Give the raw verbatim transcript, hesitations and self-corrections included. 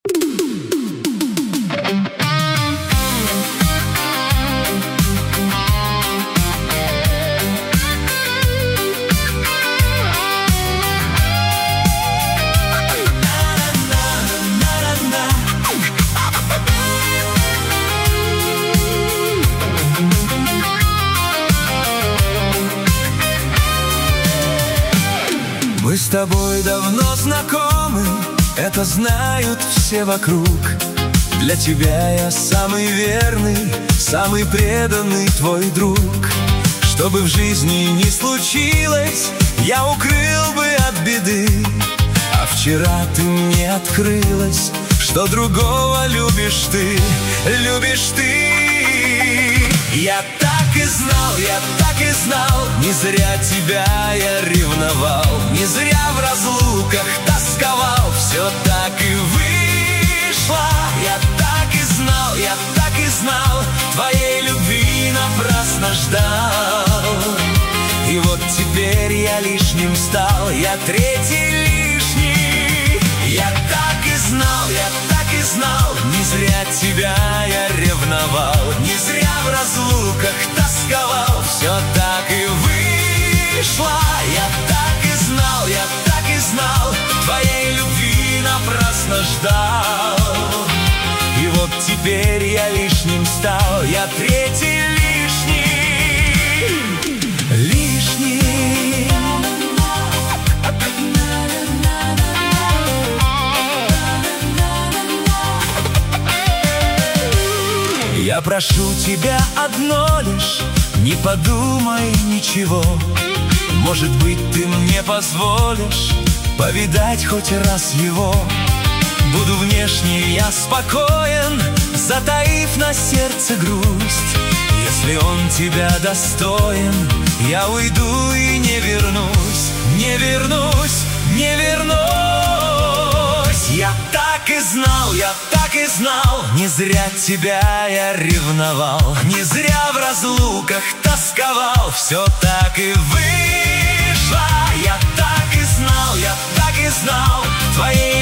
Мы с тобой давно знакомы, это знают все вокруг. Для тебя я самый верный, самый преданный твой друг. Что бы в жизни ни случилось, я укрыл бы от беды. А вчера ты мне открылась, что другого любишь ты, любишь ты. Я так и знал, я так и знал, не зря тебя я ревновал, не зря в разлуках тосковал, все так и вышло. Я так и знал, я так и знал, твоей любви напрасно ждал. И вот теперь я лишним стал, я третий лишний. Я так и знал, я так и знал, не зря тебя я ревновал, не зря в разлуках тосковал, все так и вышло. Я так и знал, я так и знал, твоей любви напрасно ждал. И вот теперь я лишним стал, я третий лишний. Лишний. Я прошу тебя одно лишь, не подумай ничего. Может быть, ты мне позволишь повидать хоть раз его. Буду внешне я спокоен, затаив на сердце грусть. Если он тебя достоин, я уйду и не вернусь, не вернусь, не вернусь. Я так и знал, я так и знал, не зря тебя я ревновал, не зря в разлуках тосковал, все так и вышло. Я так и знал, я так и знал, твоей